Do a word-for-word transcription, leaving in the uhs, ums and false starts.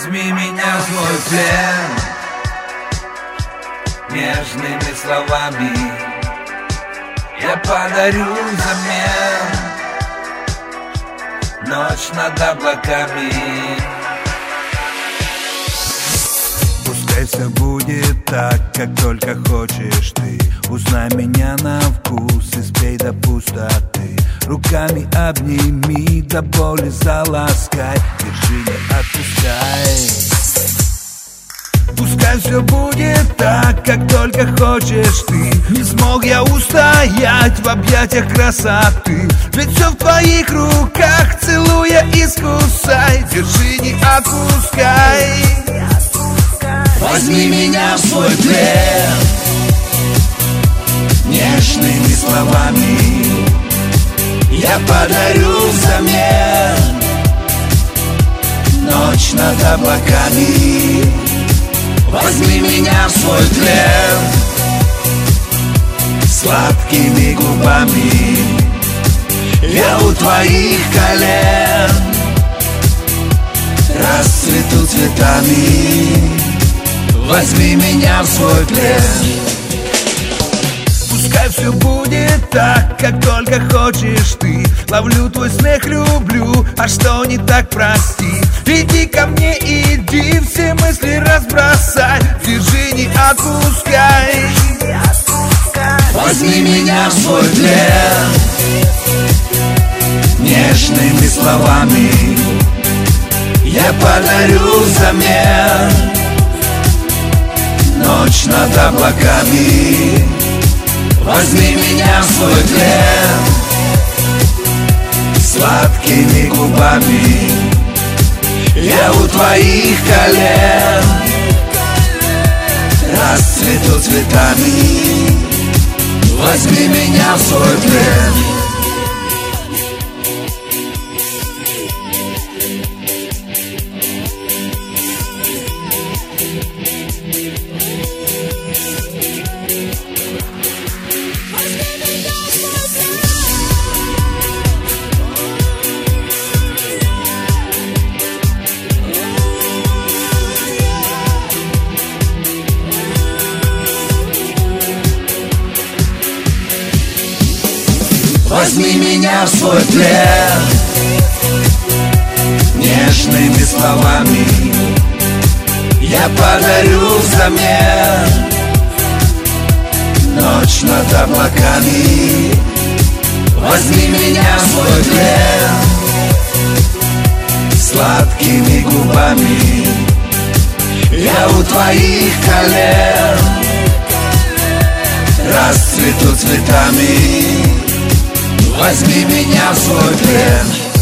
Возьми меня в свой плен нежными словами, я подарю взамен ночь над облаками. Пускай все будет так, как только хочешь ты. Узнай меня на вкус и спей до пустоты. Руками обними, до боли заласкай. Держи, не отпускай. Пускай все будет так, как только хочешь ты. Не смог я устоять в объятиях красоты. Ведь все в твоих руках, целуя искусай. Держи, не отпускай. Возьми меня в свой плен нежными словами, я подарю взамен ночь над облаками. Возьми меня в свой плен сладкими губами, я у твоих колен расцвету цветами. Возьми меня в свой плен. Пускай все будет так, как только хочешь ты. Ловлю твой смех, люблю, а что не так, прости. Иди ко мне, иди, все мысли разбросай. Держи, не отпускай. Возьми меня в свой плен нежными словами, я подарю взамен ночь над облаками. Возьми меня в свой плен сладкими губами, я у твоих колен расцвету цветами. Возьми меня в свой плен. Возьми меня в свой плен нежными словами, я подарю взамен ночь над облаками. Возьми меня в свой плен сладкими губами, я у твоих колен расцвету цветами. Возьми меня в свой плен.